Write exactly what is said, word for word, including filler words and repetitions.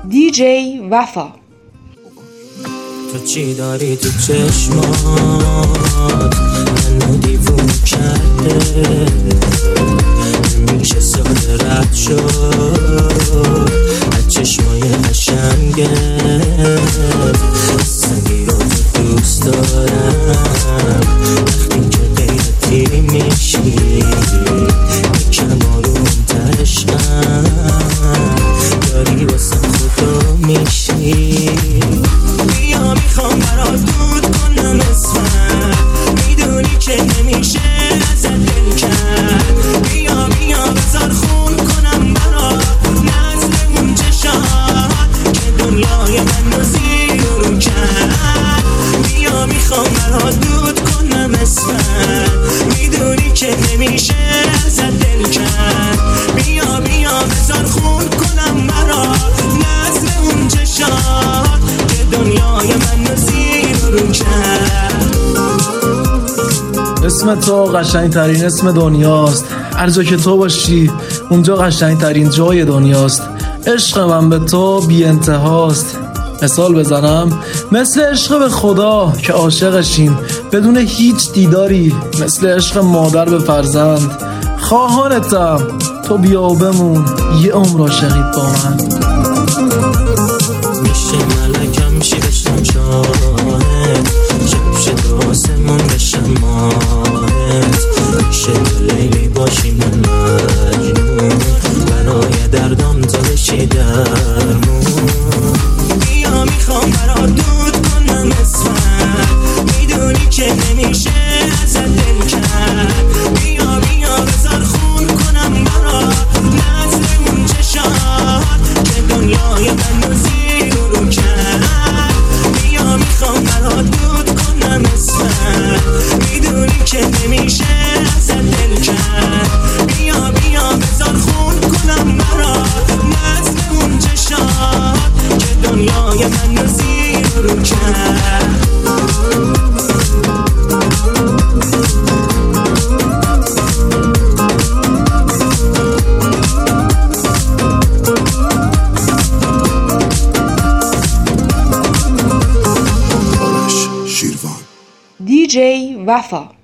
دی جی وفا. تو چی داری تو چشمات منو دیوون کرده، میشه ساده رد شد از چشمای قشنگت، سنگی رو تو دوست دارم وقتی که غیرتی میشی، یکم آروم ترشم داری واسه خدا میشی. بیا میخوام برات دود کنم اسمت، میدونی که نمیشه ازت دل کرد. بیا بیا بذار خون کنم برات نزد اون چشات که دنیای من رو زیر و رو کرد. بیا میخوام برات دود کنم اسمت، میدونی که نمیشه ازت دل کرد. بیا بیا بذار خون کنم برات نزد اون چشات که دنیای من رو زیر و رو کرد. اسم تو قشنگ ترین اسم دنیاست، هر جا که تو باشی اونجا قشنگ ترین جای دنیاست. عشق من به تو بی انتهاست. مثال بزنم مثل عشق به خدا که عاشقشیم بدون هیچ دیداری، مثل عشق مادر به فرزند. خواهانتم تو بیا و بمون یه عمر عاشقیت با من. میشه ملکم شی بشم شاهد، شب شد آسمون بشم ماهت، میشه لیلی باشی من مجنون، برای دردم تو بشی درمون. بیا میخوام برات دود کنم اسمت، میدونی که نمیشه ازت دل کرد. بیا بیا بذار خون کنم برات نزد اون چشات که دنیای من رو زیر و رو کرد. بیا میخوام برات دود کنم اسمت، میدونی که نمیشه ازت دل کرد. بیا بیا بذار خون کنم برات نزد اون چشات که دنیای من رو زیر و رو کرد. دی جی وفا.